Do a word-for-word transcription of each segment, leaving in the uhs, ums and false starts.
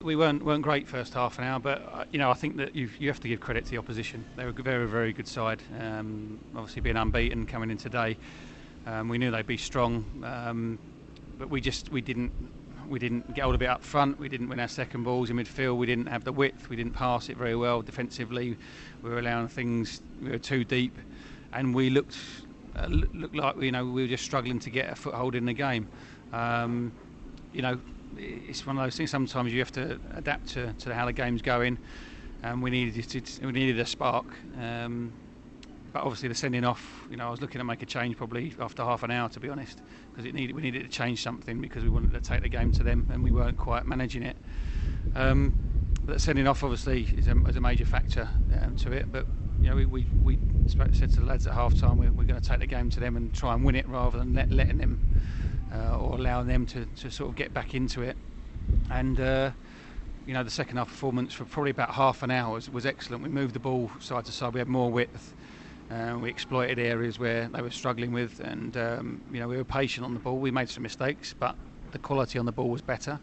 We weren't weren't great first half an hour, but uh, you know I think that you you have to give credit to the opposition. They were a very very good side. Um, obviously being unbeaten coming in today, um, we knew they'd be strong, um, but we just we didn't we didn't get hold of it up front. We didn't win our second balls in midfield. We didn't have the width. We didn't pass it very well defensively. We were allowing things. We were too deep, and we looked uh, looked like you know we were just struggling to get a foothold in the game. Um, you know. It's one of those things. Sometimes you have to adapt to, to how the game's going, and we needed to, we needed a spark. Um, but obviously the sending off, you know, I was looking to make a change probably after half an hour, to be honest, because it needed we needed to change something because we wanted to take the game to them, and we weren't quite managing it. Um, but sending off obviously is a, is a major factor um, to it. But you know, we we, we said to the lads at half time we're, we're going to take the game to them and try and win it rather than let, letting them. Uh, or allowing them to, to sort of get back into it. And uh, you know, the second half performance for probably about half an hour was, was excellent. We moved the ball side to side, we had more width, uh, we exploited areas where they were struggling with, and um, you know, we were patient on the ball. We made some mistakes, but the quality on the ball was better.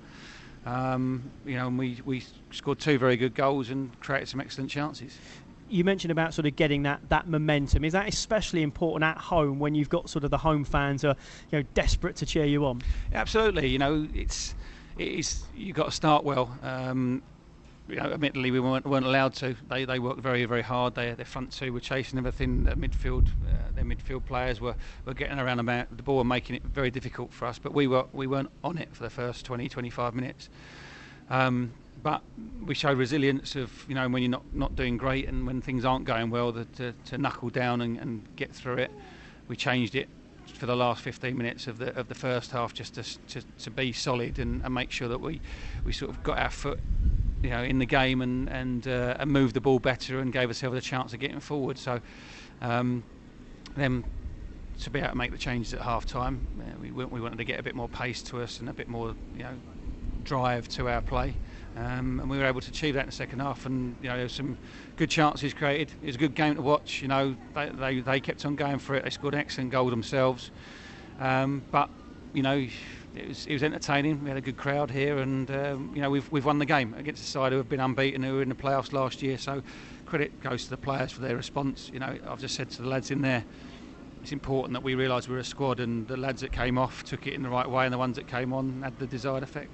Um, you know, and we, we scored two very good goals and created some excellent chances. You mentioned about sort of getting that, that momentum. Is that especially important at home when you've got sort of the home fans are, you know, desperate to cheer you on? Absolutely. You know, it's it is you've got to start well. Um, you know, admittedly we weren't, weren't allowed to. They they worked very very hard. They their front two were chasing everything. Their midfield uh, their midfield players were, were getting around about the ball and making it very difficult for us. But we were we weren't on it for the first twenty, twenty-five minutes. Um, But we showed resilience of, you know, when you're not, not doing great and when things aren't going well, the, to, to knuckle down and, and get through it. We changed it for the last fifteen minutes of the of the first half just to to, to be solid and, and make sure that we, we sort of got our foot, you know, in the game and and, uh, and moved the ball better and gave ourselves a chance of getting forward. So um, then to be able to make the changes at half time, uh, we we wanted to get a bit more pace to us and a bit more, you know, drive to our play. Um, and we were able to achieve that in the second half, and you know there were some good chances created. It was a good game to watch. You know they they, they kept on going for it. They scored an excellent goal themselves, um, but you know it was it was entertaining. We had a good crowd here, and um, you know we've we've won the game against a side who have been unbeaten, who were in the playoffs last year. So credit goes to the players for their response. You know I've just said to the lads in there, it's important that we realise we're a squad, and the lads that came off took it in the right way, and the ones that came on had the desired effect.